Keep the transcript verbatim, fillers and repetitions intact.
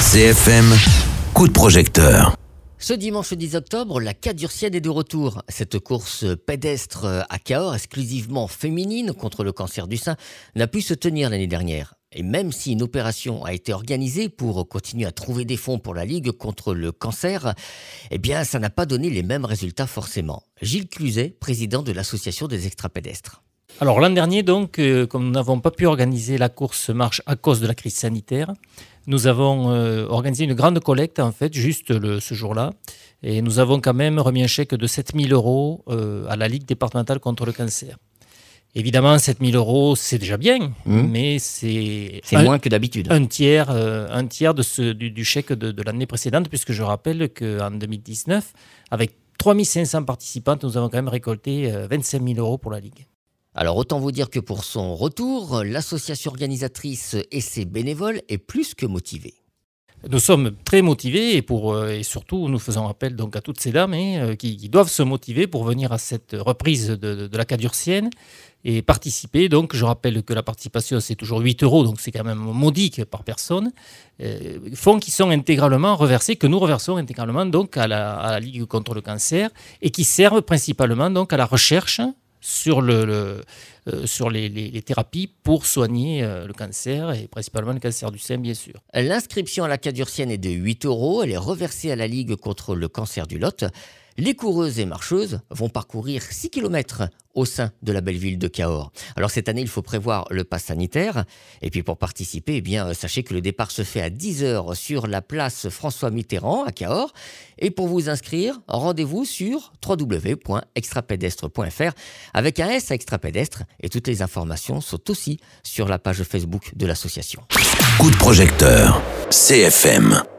C F M, coup de projecteur. Ce dimanche dix octobre, la Cadurcienne est de retour. Cette course pédestre à Cahors, exclusivement féminine contre le cancer du sein, n'a pu se tenir l'année dernière. Et même si une opération a été organisée pour continuer à trouver des fonds pour la Ligue contre le cancer, eh bien, ça n'a pas donné les mêmes résultats forcément. Gilles Cluzet, président de l'association des extrapédestres. Alors l'an dernier, donc, euh, comme nous n'avons pas pu organiser la course marche à cause de la crise sanitaire, nous avons euh, organisé une grande collecte, en fait, juste le, ce jour-là. Et nous avons quand même remis un chèque de sept mille euros euh, à la Ligue départementale contre le cancer. Évidemment, sept mille euros, c'est déjà bien, mmh. mais c'est, c'est un, moins que d'habitude. Un tiers, euh, un tiers de ce, du, du chèque de, de l'année précédente, puisque je rappelle qu'en deux mille dix-neuf, avec trois mille cinq cents participantes, nous avons quand même récolté euh, vingt-cinq mille euros pour la Ligue. Alors autant vous dire que pour son retour, l'association organisatrice et ses bénévoles est plus que motivée. Nous sommes très motivés et, pour, et surtout nous faisons appel donc à toutes ces dames hein, qui, qui doivent se motiver pour venir à cette reprise de, de, de la Cadurcienne et participer. Donc je rappelle que la participation c'est toujours huit euros, donc c'est quand même modique par personne. Euh, fonds qui sont intégralement reversés, que nous reversons intégralement donc à la, à la Ligue contre le cancer et qui servent principalement donc à la recherche sur, le, le, euh, sur les, les, les thérapies pour soigner euh, le cancer et principalement le cancer du sein, bien sûr. L'inscription à la Cadurcienne est de huit euros. Elle est reversée à la Ligue contre le cancer du Lot. Les coureuses et marcheuses vont parcourir six kilomètres au sein de la belle ville de Cahors. Alors cette année, il faut prévoir le pass sanitaire. Et puis pour participer, eh bien, sachez que le départ se fait à dix heures sur la place François Mitterrand à Cahors. Et pour vous inscrire, rendez-vous sur w w w point extrapédestre point f r avec un S à extrapédestre. Et toutes les informations sont aussi sur la page Facebook de l'association. Coup de projecteur, C F M.